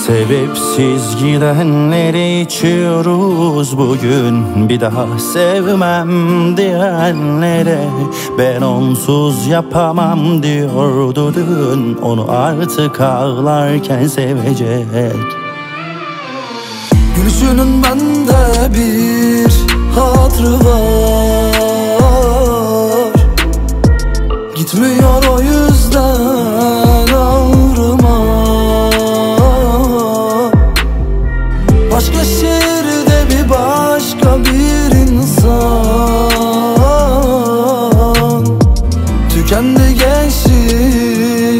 Sebepsiz gidenleri içiyoruz bugün. Bir daha sevmem diyenlere ben onsuz yapamam diyordu dün. Onu artık ağlarken sevecek. Gülüşünün bende bir hatırı var. Gitmiyor o yüzden ağrıma. Başka şehirde bir başka bir insan. Tükendi gençlik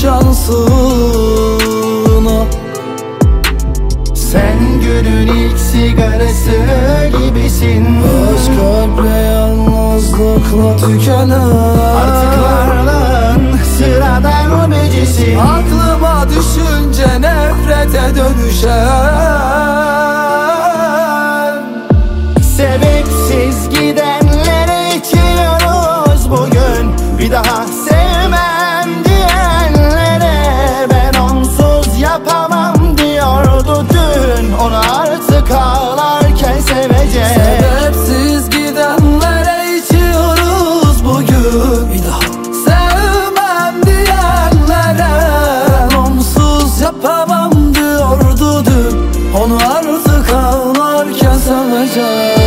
şansına. Sen günün ilk sigarası gibisin. Aşk kalple yalnızlıkla tükenen. Artık varlığın sıradan becisin. Aklıma düşünce nefrete dönüşen. Sebepsiz gidenlere içiyoruz bugün. Bir daha sevmem diyenlere ben onsuz yapamam diyordu dün. Onu artık ağlarken sevecek. Sebepsiz gidenlere içiyoruz bugün. Bir daha sevmem diyenlere ben onsuz yapamam diyordu dün. Onu artık ağlarken sevecek.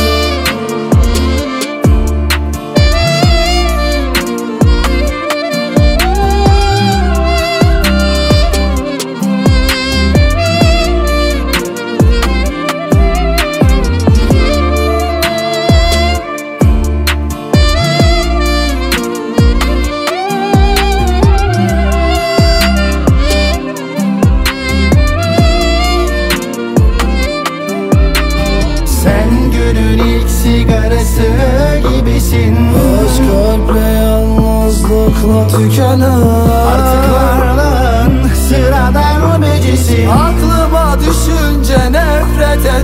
Sigarası gibisin. Aşk kalple yalnızlıkla tükenen. Artık varlığın sıradan becisin. Aklıma düşünce nefrete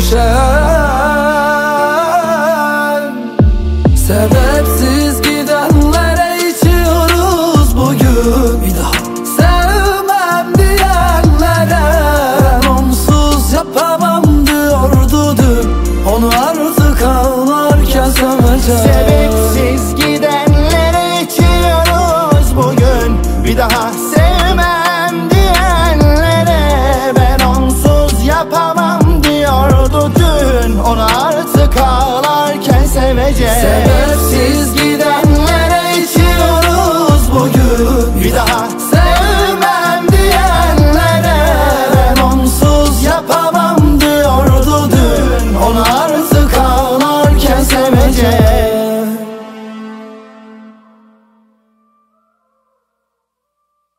dönüşen. Sebepsiz gidenlere içiyoruz bugün. Bir daha sevmem diyenlere ben onsuz yapamam diyordu dün. Onu artık ağlarken sevecek. Sebepsiz gidenlere içiyoruz bugün. Bir daha